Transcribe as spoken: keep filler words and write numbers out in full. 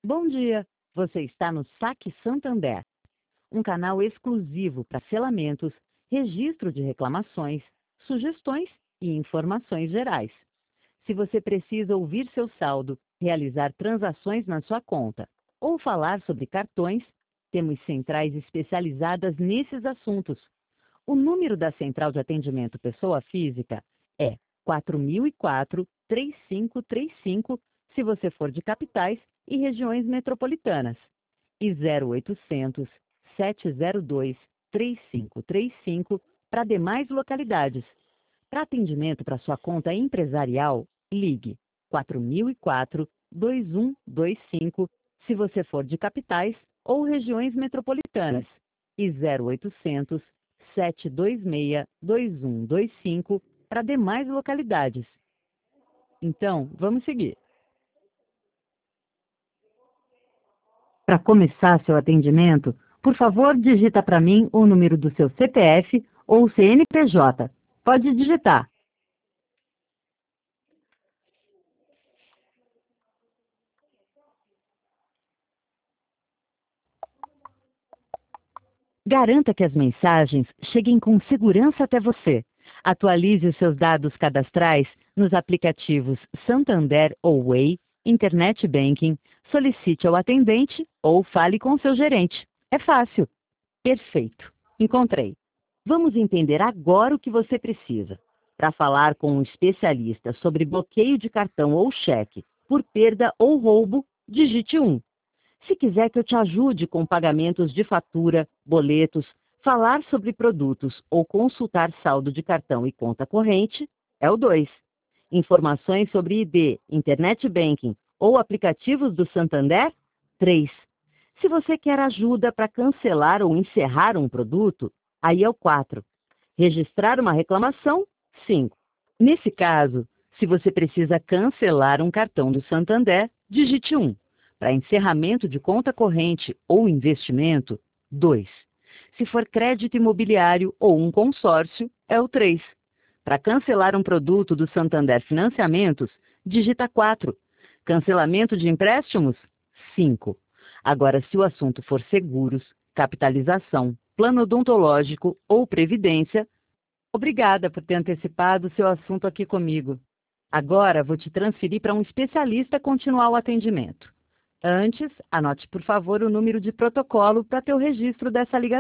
Bom dia! Você está no Saque Santander, um canal exclusivo para selamentos, registro de reclamações, sugestões e informações gerais. Se você precisa ouvir seu saldo, realizar transações na sua conta ou falar sobre cartões, temos centrais especializadas nesses assuntos. O número da Central de Atendimento Pessoa Física é quatro mil e quatro, três cinco três cinco, se você for de capitais e regiões metropolitanas, e zero oitocentos, sete zero dois, três cinco três cinco para demais localidades. Para atendimento para sua conta empresarial, ligue quatro mil e quatro, dois um dois cinco, se você for de capitais ou regiões metropolitanas, e zero oitocentos, sete dois seis, dois um dois cinco para demais localidades. Então, vamos seguir. Para começar seu atendimento, por favor, digita para mim o número do seu C P F ou C N P J. Pode digitar. Garanta que as mensagens cheguem com segurança até você. Atualize os seus dados cadastrais nos aplicativos Santander ou Way, Internet Banking, solicite ao atendente ou fale com seu gerente. É fácil. Perfeito. Encontrei. Vamos entender agora o que você precisa. Para falar com um especialista sobre bloqueio de cartão ou cheque por perda ou roubo, digite um. Se quiser que eu te ajude com pagamentos de fatura, boletos, falar sobre produtos ou consultar saldo de cartão e conta corrente, é o dois. Informações sobre I D, Internet Banking ou aplicativos do Santander, três. Se você quer ajuda para cancelar ou encerrar um produto, aí é o quatro. Registrar uma reclamação, cinco. Nesse caso, se você precisa cancelar um cartão do Santander, digite um. Para encerramento de conta corrente ou investimento, dois. Se for crédito imobiliário ou um consórcio, é o três. Para cancelar um produto do Santander Financiamentos, digita quatro. Cancelamento de empréstimos, cinco. Agora, se o assunto for seguros, capitalização, plano odontológico ou previdência, obrigada por ter antecipado o seu assunto aqui comigo. Agora, vou te transferir para um especialista continuar o atendimento. Antes, anote, por favor, o número de protocolo para ter o registro dessa ligação.